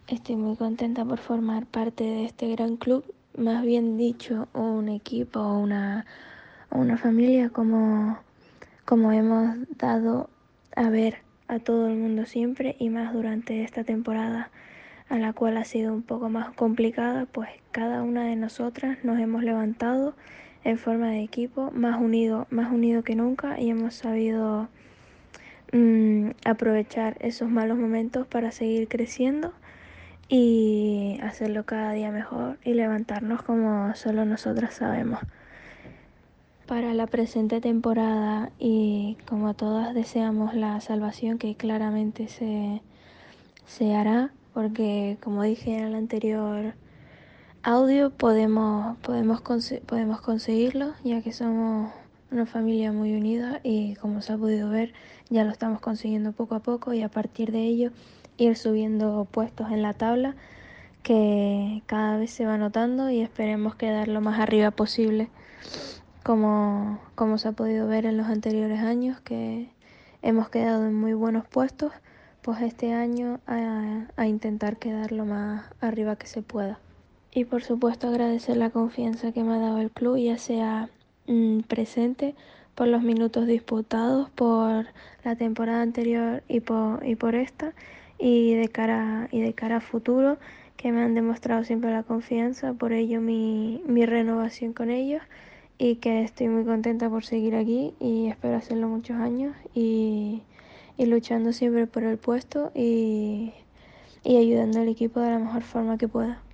Estoy muy contenta por formar parte de este gran club, más bien dicho, un equipo o una familia como hemos dado a ver a todo el mundo siempre y más durante esta temporada a la cual ha sido un poco más complicada, pues cada una de nosotras nos hemos levantado en forma de equipo, más unido que nunca y hemos sabido aprovechar esos malos momentos para seguir creciendo y hacerlo cada día mejor y levantarnos como solo nosotras sabemos. Para la presente temporada y como todas deseamos la salvación que claramente se hará, porque como dije en el anterior audio podemos conseguirlo, ya que somos una familia muy unida y como se ha podido ver ya lo estamos consiguiendo poco a poco y a partir de ello ir subiendo puestos en la tabla que cada vez se va notando y esperemos quedar lo más arriba posible como se ha podido ver en los anteriores años que hemos quedado en muy buenos puestos, pues este año a intentar quedar lo más arriba que se pueda. Y por supuesto agradecer la confianza que me ha dado el club, ya sea presente por los minutos disputados, por la temporada anterior y por esta, y de cara a futuro, que me han demostrado siempre la confianza, por ello mi renovación con ellos, y que estoy muy contenta por seguir aquí y espero hacerlo muchos años y luchando siempre por el puesto y ayudando al equipo de la mejor forma que pueda.